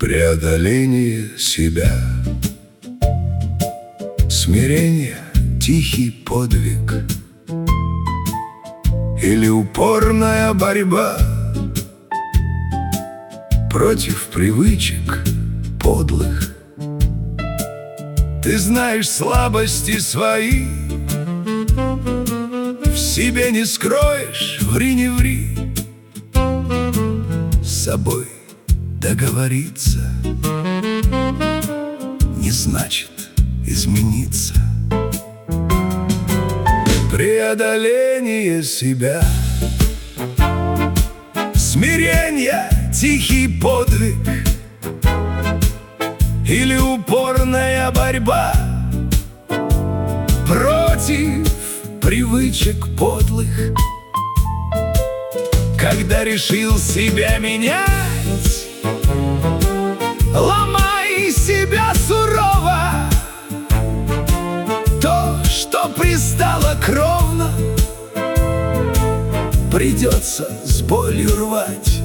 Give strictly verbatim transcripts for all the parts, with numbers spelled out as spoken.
Преодоление себя, смирение, тихий подвиг или упорная борьба против привычек подлых. Ты знаешь слабости свои, в себе не скроешь, ври не ври. С собой договориться не значит измениться. Преодоление себя, смирение, тихий подвиг или упорная борьба против привычек подлых. Когда решил себя менять, ломай себя сурово. То, что пристало кровно, придется с болью рвать.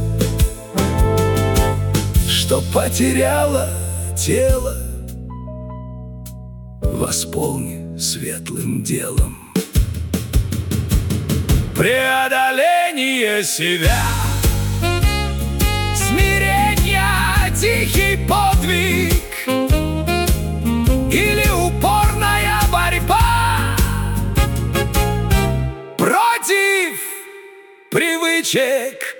Что потеряло тело, восполни светлым делом. Преодоление себя, смирение, тихий подвиг или упорная борьба против привычек